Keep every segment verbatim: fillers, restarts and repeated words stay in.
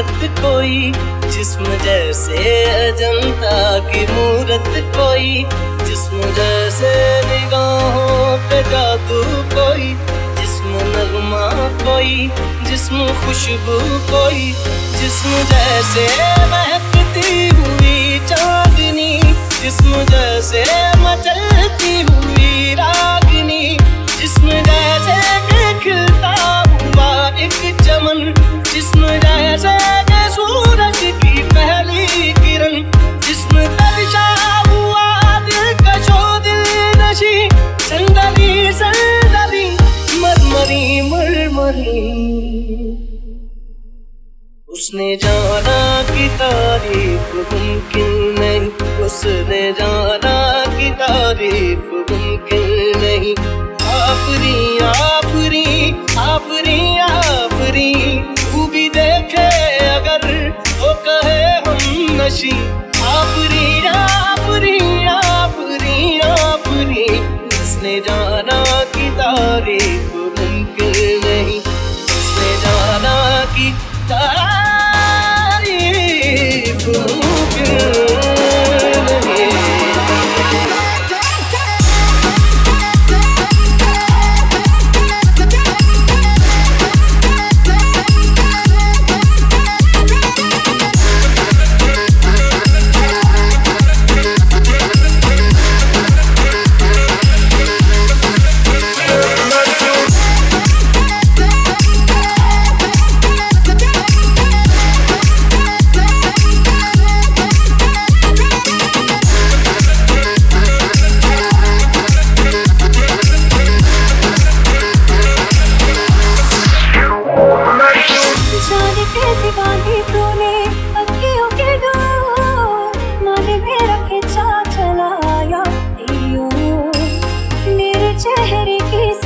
सूरत कोई, जिस्म जैसे अजंता की मूरत कोई, जिस्म जैसे निगाहों पे जादू कोई, जिस्म नगमा कोई, जिस्म खुशबू कोई, जिस्म जैसे महकती हुई चांदनी, जिस्म जैसे मचलती हुई रागिनी, जिस्म जैसे खिलता हुआ एक चमन, जिस्म जैसे सूरज की पहली किरण, जिस्म तरशा हुआ दिलकशो दिलनशी, संदली संदली मरमरी मरमरी। उसने जाना कि तारीफ मुमकिन नहीं, उसने जाना कि तारीफ मुमकिन नहीं। आफरी आफरी आफरी आफरी, तू भी देखे अगर वो कहे हम नशी। आफरी आफरी आफरी आफरी, उसने जाना कि तारीफ मुमकिन नहीं, उसने जाना कि तारीफ मुमकिन नहीं।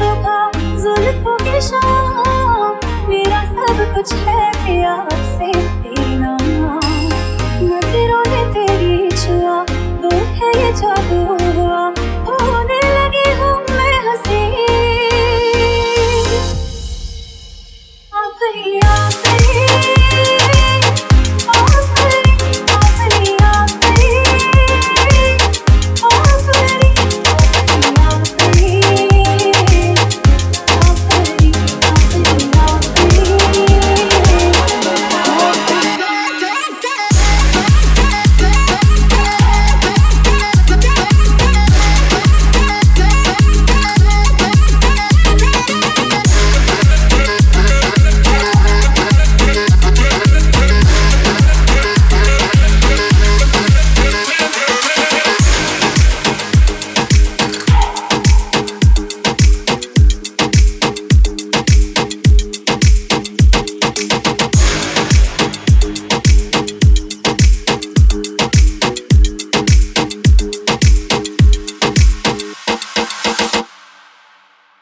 मेरा सब कुछ है प्यार से।